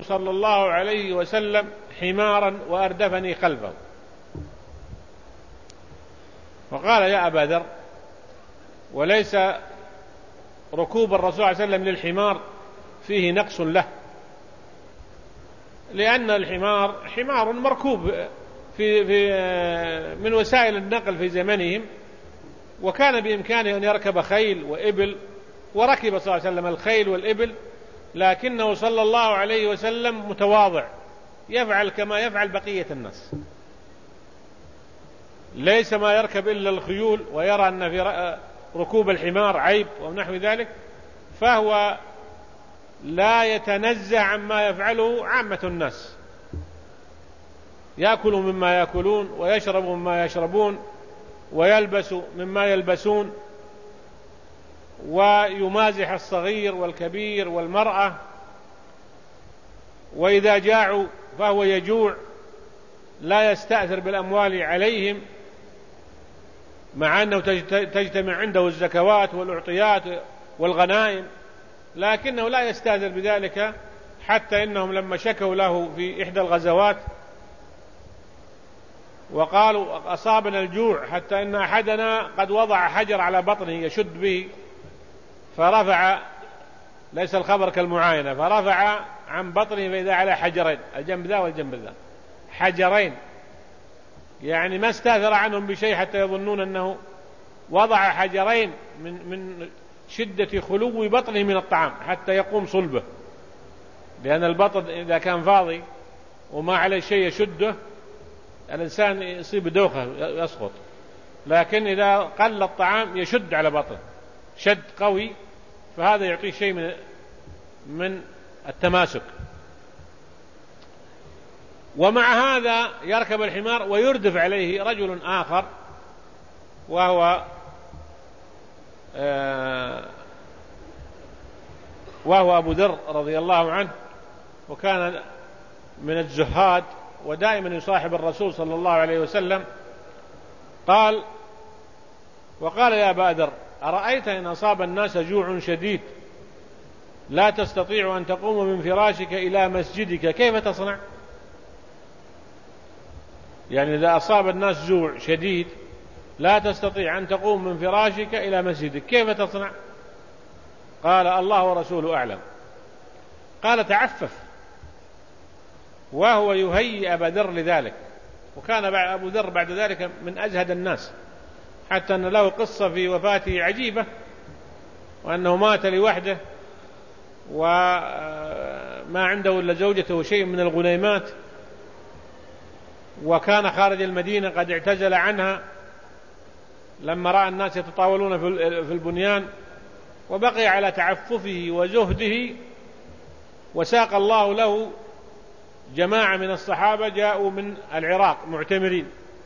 صلى الله عليه وسلم حمارا وأردفني خلفه، فقال يا أبا ذر: وليس ركوب الرسول صلى الله عليه وسلم للحمار فيه نقص له، لأن الحمار حمار مركوب من وسائل النقل في زمنهم، وكان بإمكانه أن يركب خيل وإبل، وركب صلى الله عليه وسلم الخيل والإبل، لكنه صلى الله عليه وسلم متواضع، يفعل كما يفعل بقية الناس، ليس ما يركب إلا الخيول ويرى أن في ركوب الحمار عيب ونحو ذلك، فهو لا يتنزع عما يفعله عامة الناس، يأكل مما يأكلون ويشرب مما يشربون ويلبس مما يلبسون، ويمازح الصغير والكبير والمرأة، وإذا جاعوا فهو يجوع، لا يستأثر بالأموال عليهم، مع أنه تجتمع عنده الزكوات والأعطيات والغنائم، لكنه لا يستأثر بذلك، حتى إنهم لما شكوا له في إحدى الغزوات وقالوا أصابنا الجوع حتى إن أحدنا قد وضع حجر على بطنه يشد به، فرفع، ليس الخبر كالمعاينة، فرفع عن بطنه فإذا على حجرين، الجنب ذا والجنب ذا، حجرين، يعني ما استأثر عنهم بشيء حتى يظنون أنه وضع حجرين من شدة خلو بطنه من الطعام حتى يقوم صلبه، لأن البطن إذا كان فاضي وما عليه شيء يشده الإنسان يصيب دوخة يسقط، لكن إذا قل الطعام يشد على بطنه شد قوي، فهذا يعطيه شيء من التماسك. ومع هذا يركب الحمار ويردف عليه رجل آخر، وهو أبو ذر رضي الله عنه، وكان من الزهاد ودائما يصاحب الرسول صلى الله عليه وسلم. وقال يا أبا ذر: أرأيت إن أصاب الناس جوع شديد لا تستطيع أن تقوم من فراشك إلى مسجدك كيف تصنع؟ يعني إذا أصاب الناس جوع شديد لا تستطيع أن تقوم من فراشك إلى مسجدك كيف تصنع؟ قال: الله ورسوله أعلم. قال: تعفف. وهو يهيئ أبا ذر لذلك، وكان أبو ذر بعد ذلك من أزهد الناس، حتى أن له قصة في وفاته عجيبة، وأنه مات لوحده وما عنده إلا زوجته وشيء من الغنيمات، وكان خارج المدينة قد اعتزل عنها لما رأى الناس يتطاولون في البنيان، وبقي على تعففه وزهده، وساق الله له جماعة من الصحابة جاءوا من العراق معتمرين،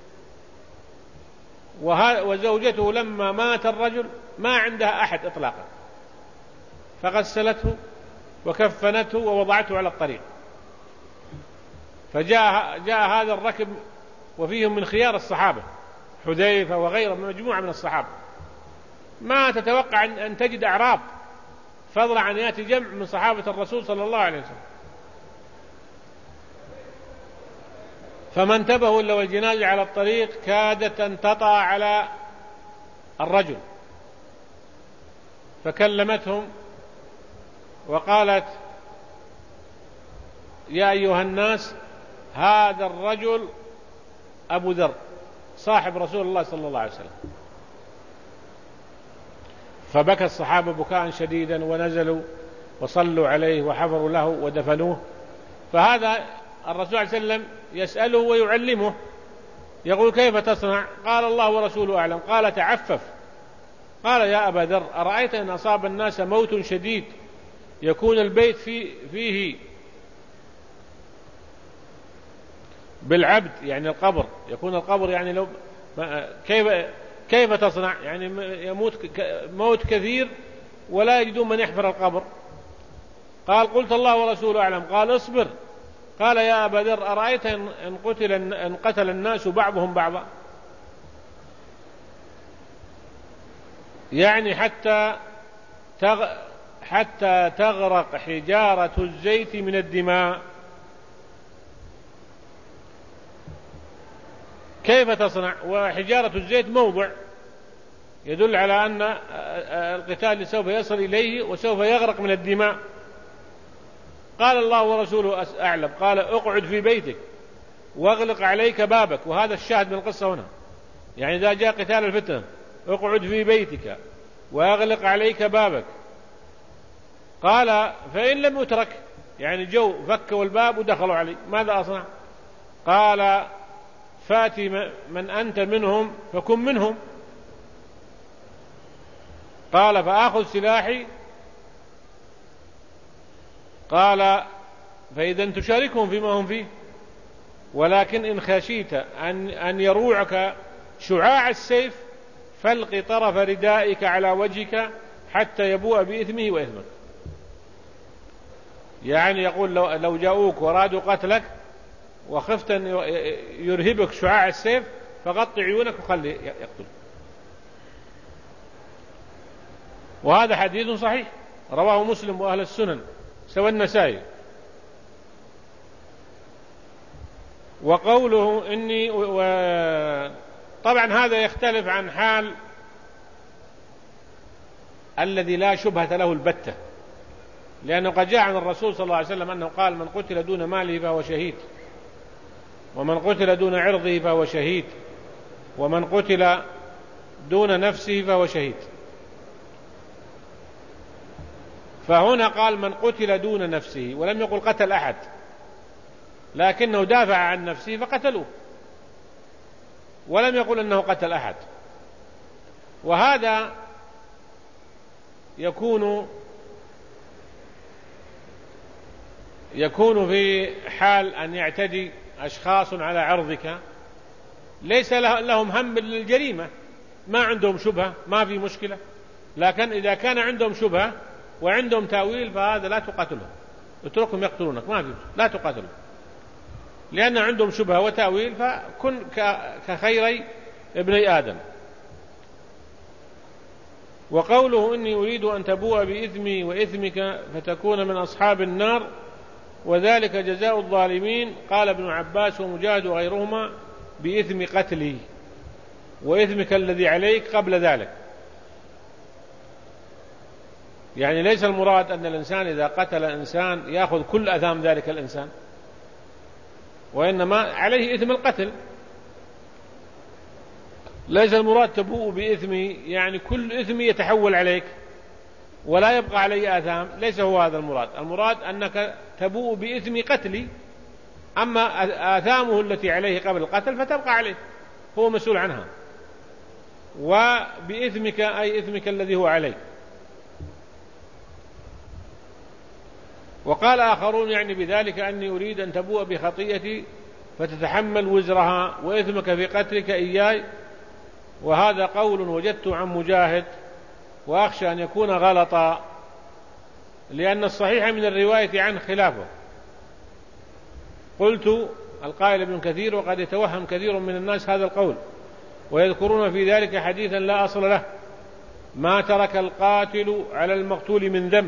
وزوجته لما مات الرجل ما عندها أحد إطلاقا، فغسلته وكفنته ووضعته على الطريق، فجاء هذا الركب وفيهم من خيار الصحابة حذيفة وغيره من مجموعة من الصحابة، ما تتوقع أن تجد أعراب، فضلا عن يأتي جمع من صحابة الرسول صلى الله عليه وسلم، فما انتبهوا إلا والجنازة على الطريق كادت أن تطأ على الرجل، فكلمتهم وقالت: يا أيها الناس، هذا الرجل أبو ذر صاحب رسول الله صلى الله عليه وسلم. فبكى الصحابة بكاء شديدا، ونزلوا وصلوا عليه وحفروا له ودفنوه. فهذا الرسول صلى الله عليه وسلم يسأله ويعلمه، يقول: كيف تصنع؟ قال: الله ورسوله أعلم. قال: تعفف. قال: يا أبا ذر، أرأيت إن أصاب الناس موت شديد يكون البيت فيه بالعبد، يعني القبر، يكون القبر يعني لو كيف تصنع؟ يعني يموت موت كثير ولا يجدون من يحفر القبر. قال: قلت: الله ورسوله أعلم. قال: اصبر. قال: يا أبا ذر، أرأيت إن قتل الناس بعضهم بعضا، يعني حتى تغرق حجارة الزيت من الدماء، كيف تصنع؟ وحجارة الزيت موضع يدل على أن القتال سوف يصل إليه وسوف يغرق من الدماء. قال الله ورسوله أعلم، قال اقعد في بيتك واغلق عليك بابك. وهذا الشاهد من القصة هنا، يعني إذا جاء قتال الفتنة اقعد في بيتك واغلق عليك بابك. قال فإن لم يترك، يعني جو فكوا الباب ودخلوا علي، ماذا أصنع؟ قال فاتي من أنت منهم فكن منهم. قال فآخذ سلاحي. قال فإذا تشاركهم فيما هم فيه، ولكن إن خشيت أن يروعك شعاع السيف فالق طرف ردائك على وجهك حتى يبوء بإثمه وإثمك. يعني يقول لو جاءوك ورادوا قتلك وخفت أن يرهبك شعاع السيف فغطي عيونك وخلي يقتل. وهذا حديث صحيح رواه مسلم وأهل السنن سوى النسائي. وقوله إني طبعا هذا يختلف عن حال الذي لا شبهة له البتة، لأنه قد جاء عن الرسول صلى الله عليه وسلم أنه قال من قتل دون ماله فهو شهيد، ومن قتل دون عرضه فهو شهيد، ومن قتل دون نفسه فهو شهيد. فهنا قال من قتل دون نفسه، ولم يقل قتل أحد، لكنه دافع عن نفسه فقتلوه، ولم يقل أنه قتل أحد. وهذا يكون في حال أن يعتدي أشخاص على عرضك ليس لهم هم بالجريمة، ما عندهم شبهة، ما في مشكلة. لكن إذا كان عندهم شبهة وعندهم تأويل فهذا لا تقاتلهم، اتركهم يقتلونك، ما في، لا تقاتلهم، لأن عندهم شبهة وتأويل، فكن كخيري ابني آدم. وقوله إني أريد أن تبوء بإثمي وإثمك فتكون من أصحاب النار وذلك جزاء الظالمين. قال ابن عباس ومجاهد وغيرهما بإثم قتلي وإثمك الذي عليك قبل ذلك. يعني ليس المراد أن الإنسان إذا قتل إنسان يأخذ كل أثام ذلك الإنسان، وإنما عليه إثم القتل. ليس المراد تبوء بإثمي يعني كل إثم يتحول عليك ولا يبقى عليه آثام، ليس هو هذا المراد. المراد أنك تبوء بإثم قتلي، أما آثامه التي عليه قبل القتل فتبقى عليه، هو مسؤول عنها. وبإثمك أي إثمك الذي هو عليك. وقال آخرون يعني بذلك أني أريد أن تبوء بخطيئتي فتتحمل وزرها وإثمك في قتلك إياي. وهذا قول وجدته عن مجاهد، وأخشى أن يكون غلطا، لأن الصحيح من الرواية عن خلافه. قلت القائل ابن كثير وقد يتوهم كثير من الناس هذا القول ويذكرون في ذلك حديثا لا أصل له: ما ترك القاتل على المقتول من ذنب.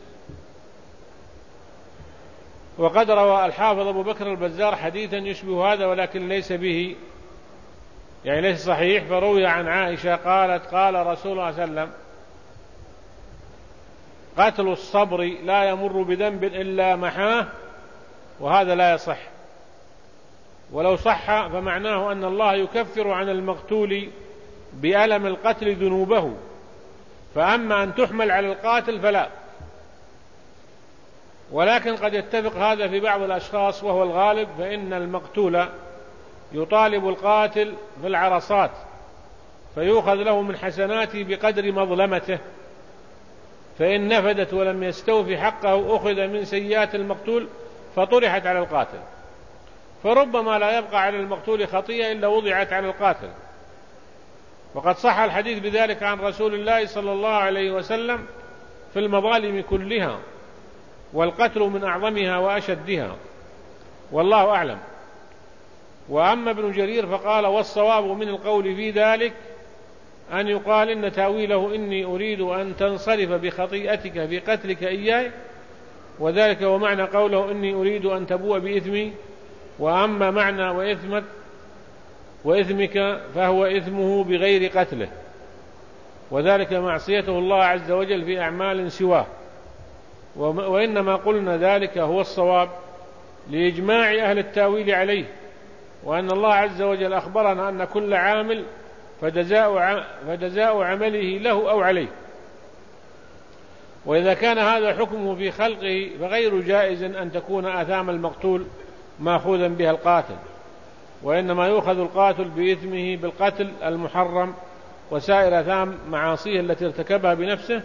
وقد روى الحافظ أبو بكر البزار حديثا يشبه هذا ولكن ليس به، يعني ليس صحيح. فروي عن عائشة قالت قال رسول الله صلى الله عليه وسلم: قتل الصبر لا يمر بذنب إلا محاه. وهذا لا يصح، ولو صح فمعناه أن الله يكفر عن المقتول بألم القتل ذنوبه، فأما أن تحمل على القاتل فلا. ولكن قد يتفق هذا في بعض الأشخاص وهو الغالب، فإن المقتول يطالب القاتل في العرصات فيؤخذ له من حسناته بقدر مظلمته، فإن نفدت ولم يستوفي حقه أخذ من سيئات المقتول فطرحت على القاتل، فربما لا يبقى على المقتول خطيئة إلا وضعت على القاتل. وقد صح الحديث بذلك عن رسول الله صلى الله عليه وسلم في المظالم كلها، والقتل من أعظمها وأشدها، والله أعلم. وأما ابن جرير فقال: والصواب من القول في ذلك أن يقال إن تأويله إني أريد أن تنصرف بخطيئتك في قتلك إياي، وذلك ومعنى قوله إني أريد أن تبوء بإثمي. وأما معنى وإثمك وإثمك فهو إثمه بغير قتله، وذلك معصيته الله عز وجل في أعمال سواه. وإنما قلنا ذلك هو الصواب لإجماع أهل التاويل عليه، وأن الله عز وجل أخبرنا أن كل عامل فجزاء عمله له أو عليه. وإذا كان هذا حكمه في خلقه فغير جائز أن تكون آثام المقتول مأخوذا بها القاتل، وإنما يؤخذ القاتل بإثمه بالقتل المحرم وسائر آثام معاصيه التي ارتكبها بنفسه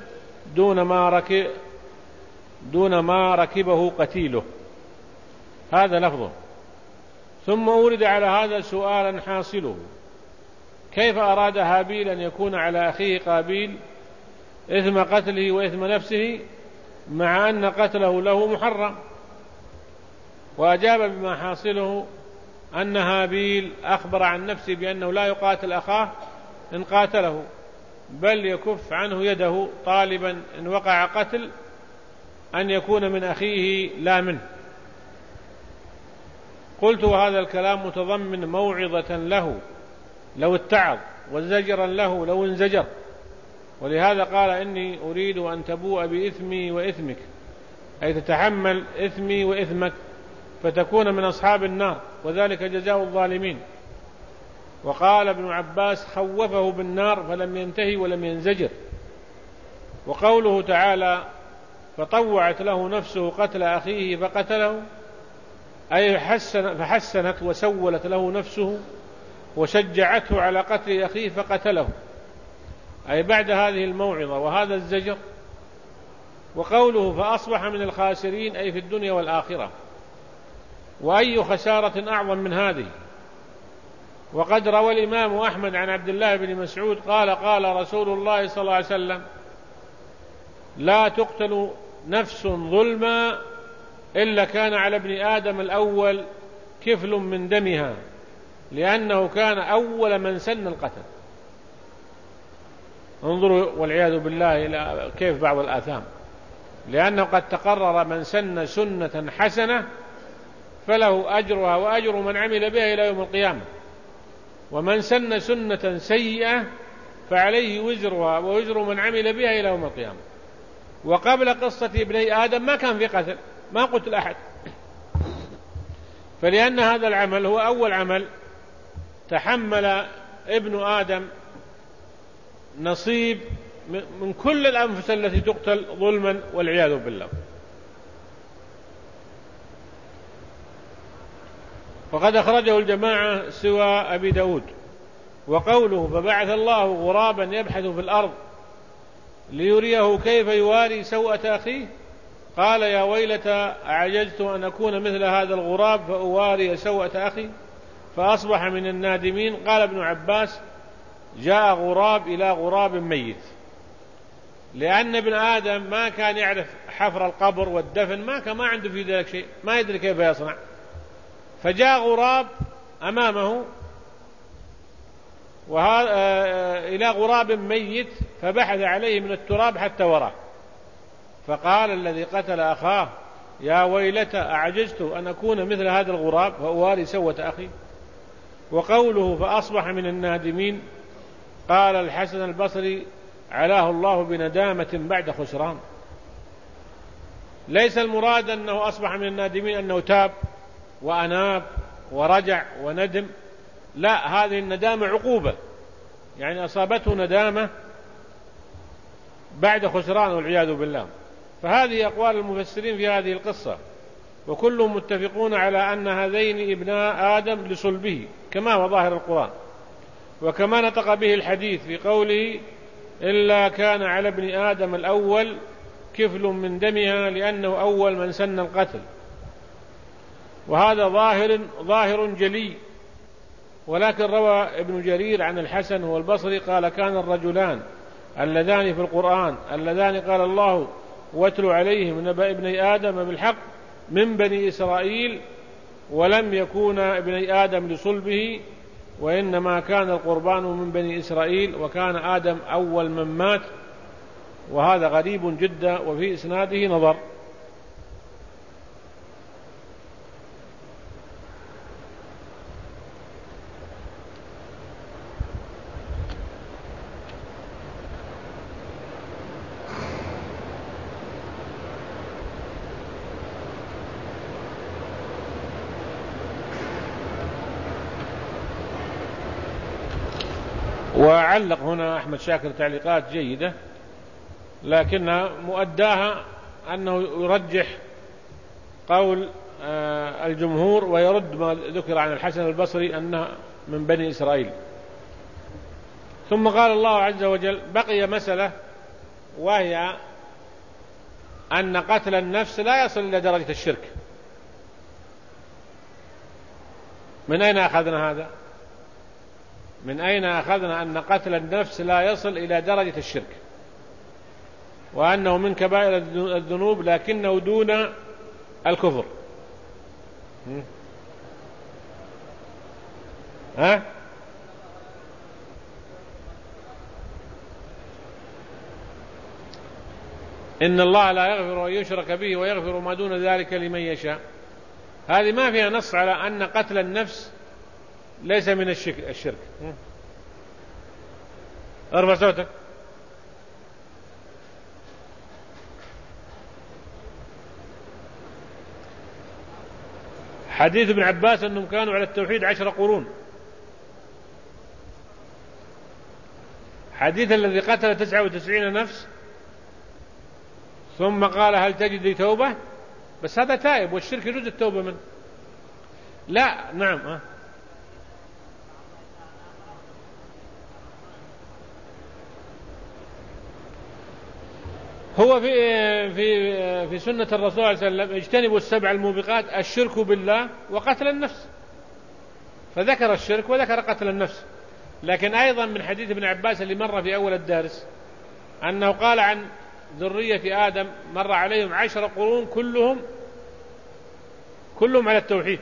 دون ما ركبه قتيله. هذا لفظه. ثم أورد على هذا سؤالا حاصله: كيف أراد هابيل أن يكون على أخيه قابيل إثم قتله وإثم نفسه مع أن قتله له محرم؟ وأجاب بما حاصله أن هابيل أخبر عن نفسه بأنه لا يقاتل أخاه إن قاتله، بل يكف عنه يده طالبا إن وقع قتل أن يكون من أخيه لا منه. قلت: وهذا الكلام متضمن موعظة له لو اتعظ، وزجرا له لو انزجر، ولهذا قال: إني أريد أن تبوء بإثمي وإثمك، أي تتحمل إثمي وإثمك فتكون من أصحاب النار، وذلك جزاء الظالمين. وقال ابن عباس: خوفه بالنار فلم ينتهي ولم ينزجر. وقوله تعالى: فطوعت له نفسه قتل أخيه فقتله، أي فحسنت وسولت له نفسه وشجعته على قتل أخيه فقتله، أي بعد هذه الموعظة وهذا الزجر. وقوله: فأصبح من الخاسرين، أي في الدنيا والآخرة. وأي خسارة أعظم من هذه؟ وقد روى الإمام أحمد عن عبد الله بن مسعود قال: قال رسول الله صلى الله عليه وسلم: لا تقتل نفس ظلما إلا كان على ابن آدم الأول كفل من دمها، لأنه كان أول من سن القتل. انظروا والعياذ بالله إلى كيف بعض الآثام، لأنه قد تقرر من سن سنة حسنة فله أجرها وأجر من عمل بها إلى يوم القيامة، ومن سن سنة سيئة فعليه وزرها ووزر من عمل بها إلى يوم القيامة. وقبل قصة ابني آدم ما كان في قتل، ما قتل أحد، فلأن هذا العمل هو أول عمل تحمل ابن آدم نصيب من كل الأنفس التي تقتل ظلما والعياذ بالله. وقد أخرجه الجماعة سوى أبي داود. وقوله: فبعث الله غرابا يبحث في الأرض ليريه كيف يواري سوءة أخيه، قال: يا ويلتى أعجزت أن أكون مثل هذا الغراب فأواري سوءة أخي فأصبح من النادمين. قال ابن عباس: جاء غراب إلى غراب ميت، لأن ابن آدم ما كان يعرف حفر القبر والدفن، ما عنده في ذلك شيء، ما يدري كيف يصنع، فجاء غراب أمامه إلى غراب ميت فبحث عليه من التراب حتى وراه، فقال الذي قتل أخاه: يا ويلتى أعجزت أن أكون مثل هذا الغراب فأواري سوءة أخي. وقوله: فأصبح من النادمين، قال الحسن البصري: علاه الله بندامة بعد خسران. ليس المراد أنه أصبح من النادمين أنه تاب وأناب ورجع وندم، لا، هذه الندامة عقوبة، يعني أصابته ندامة بعد خسران والعياذ بالله. فهذه أقوال المفسرين في هذه القصة، وكلهم متفقون على أن هذين ابناء آدم لصلبه كما هو ظاهر القرآن، وكما نطق به الحديث في قوله: إلا كان على ابن آدم الأول كفل من دمها، لأنه أول من سن القتل. وهذا ظاهر جلي. ولكن روى ابن جرير عن الحسن والبصري قال: كان الرجلان اللذان في القرآن اللذان قال الله: واتل عليهم نبأ ابني آدم بالحق من بني إسرائيل، ولم يكون ابني آدم لصلبه، وإنما كان القربان من بني إسرائيل، وكان آدم أول من مات. وهذا غريب جدا، وفي إسناده نظر. وعلق هنا أحمد شاكر تعليقات جيدة، لكن مؤداها أنه يرجح قول الجمهور ويرد ما ذكر عن الحسن البصري أنه من بني إسرائيل. ثم قال الله عز وجل: بقي مسألة، وهي أن قتل النفس لا يصل إلى درجة الشرك. من أين أخذنا هذا؟ من أين أخذنا أن قتل النفس لا يصل إلى درجة الشرك، وأنه من كبائر الذنوب لكنه دون الكفر؟ ها؟ إن الله لا يغفر أن يشرك به ويغفر ما دون ذلك لمن يشاء. هذه ما فيها نص على أن قتل النفس ليس من الشرك. ارفع صوتك. حديث ابن عباس أنهم كانوا على التوحيد 10 قرون. حديث الذي قتل 99 نفس ثم قال: هل تجد لي توبة؟ بس هذا تائب، والشرك يجوز التوبة منه. لا، نعم. هو في سنة الرسول صلى الله عليه وسلم: اجتنبوا السبع الموبقات، الشرك بالله وقتل النفس، فذكر الشرك وذكر قتل النفس. لكن أيضا من حديث ابن عباس اللي مر في أول الدارس أنه قال عن ذرية آدم: مر عليهم 10 قرون كلهم على التوحيد.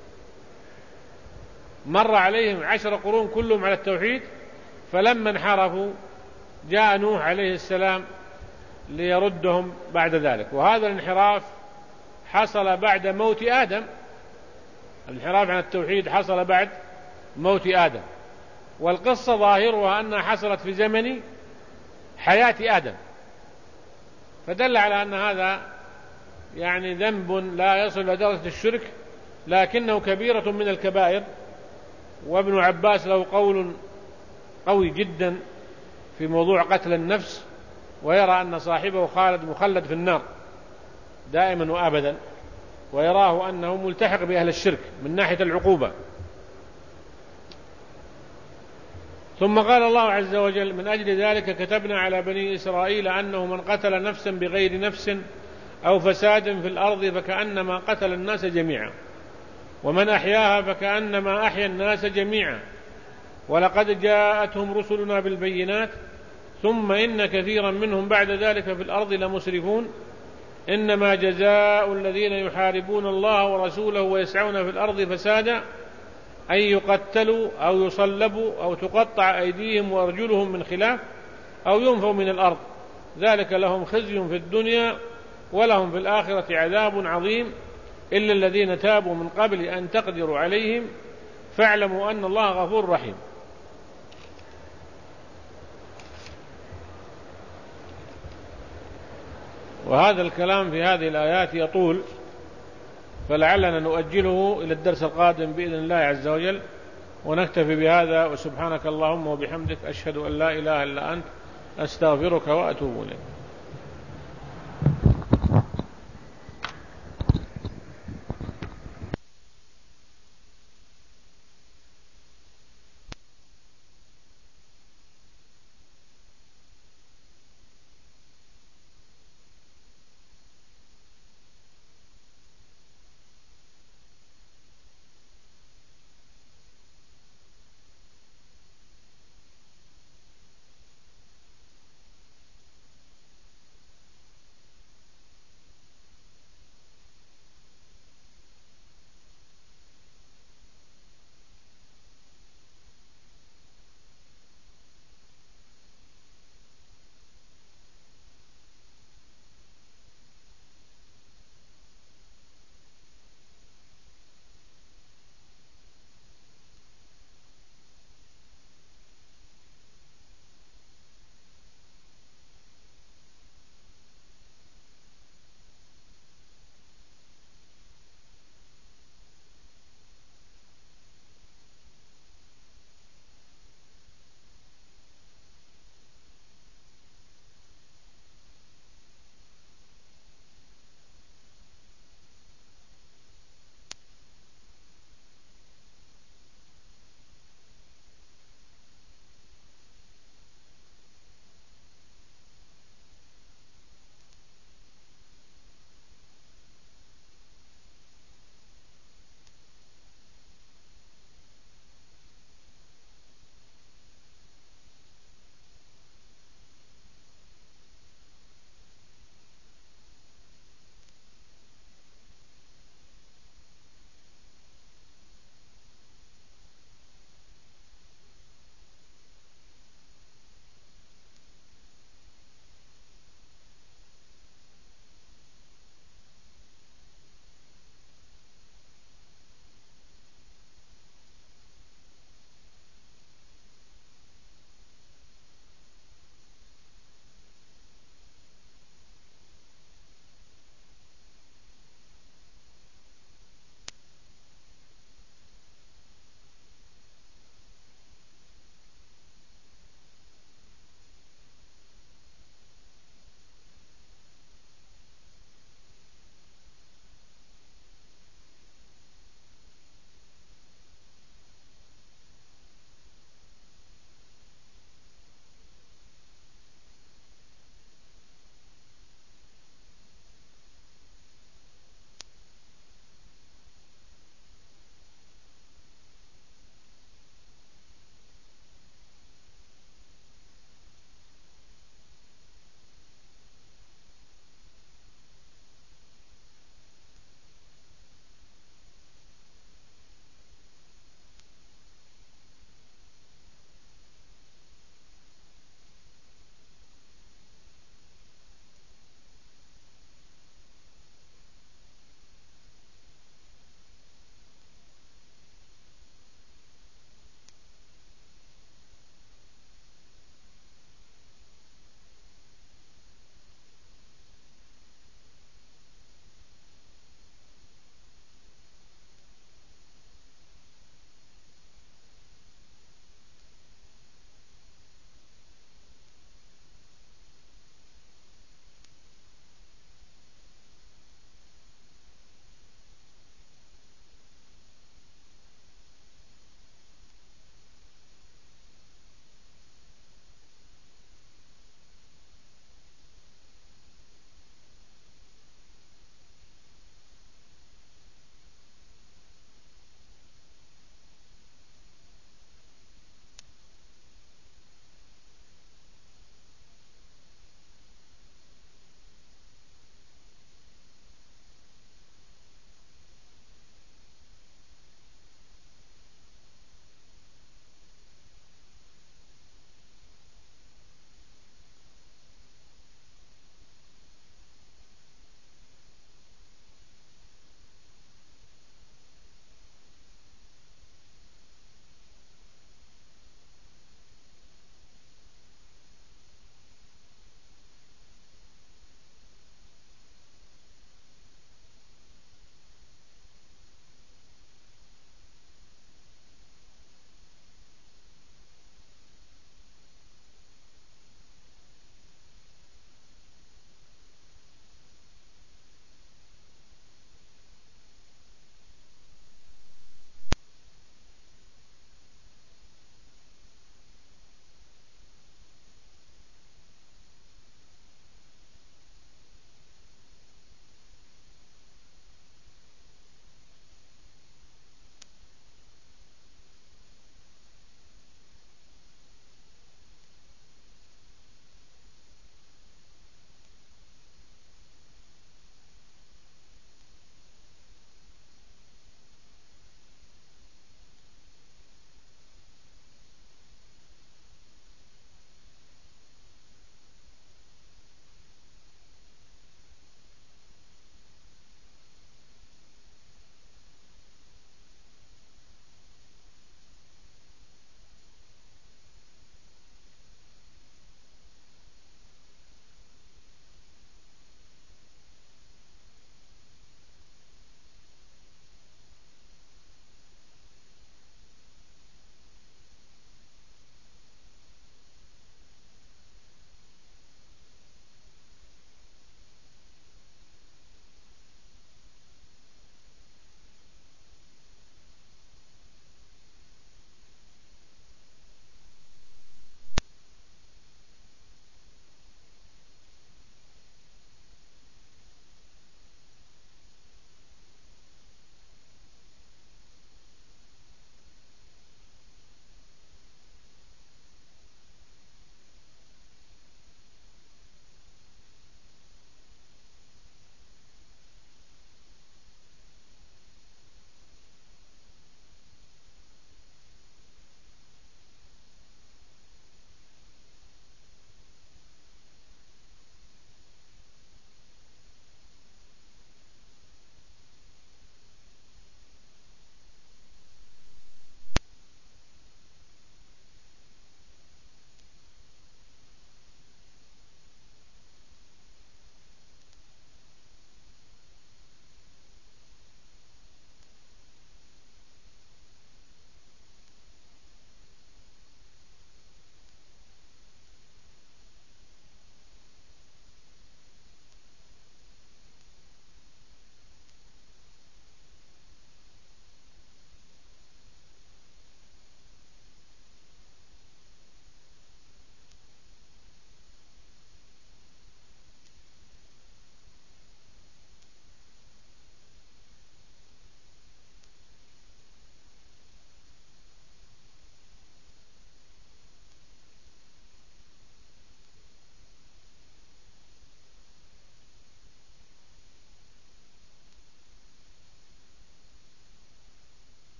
مر عليهم 10 قرون كلهم على التوحيد، فلما انحرفوا جاء نوح عليه السلام ليردهم بعد ذلك. وهذا الانحراف حصل بعد موت آدم. الانحراف عن التوحيد حصل بعد موت آدم، والقصة ظاهرها أنها حصلت في زمن حياة آدم، فدل على أن هذا يعني ذنب لا يصل إلى درجة الشرك، لكنه كبيرة من الكبائر. وابن عباس له قول قوي جدا في موضوع قتل النفس، ويرى أن صاحبه مخلد في النار دائما وأبدا، ويراه أنه ملتحق بأهل الشرك من ناحية العقوبة. ثم قال الله عز وجل: من أجل ذلك كتبنا على بني إسرائيل أنه من قتل نفسا بغير نفس أو فساد في الأرض فكأنما قتل الناس جميعا، ومن أحياها فكأنما أحيا الناس جميعا، ولقد جاءتهم رسلنا بالبينات ثم إن كثيرا منهم بعد ذلك في الأرض لمسرفون، إنما جزاء الذين يحاربون الله ورسوله ويسعون في الأرض فسادا أن يقتلوا أو يصلبوا أو تقطع أيديهم وأرجلهم من خلاف أو ينفوا من الأرض، ذلك لهم خزي في الدنيا ولهم في الآخرة عذاب عظيم، إلا الذين تابوا من قبل أن تقدروا عليهم فاعلموا أن الله غفور رحيم. وهذا الكلام في هذه الآيات يطول، فلعلنا نؤجله إلى الدرس القادم بإذن الله عز وجل، ونكتفي بهذا. وسبحانك اللهم وبحمدك، أشهد أن لا إله إلا أنت، أستغفرك وأتوب إليك.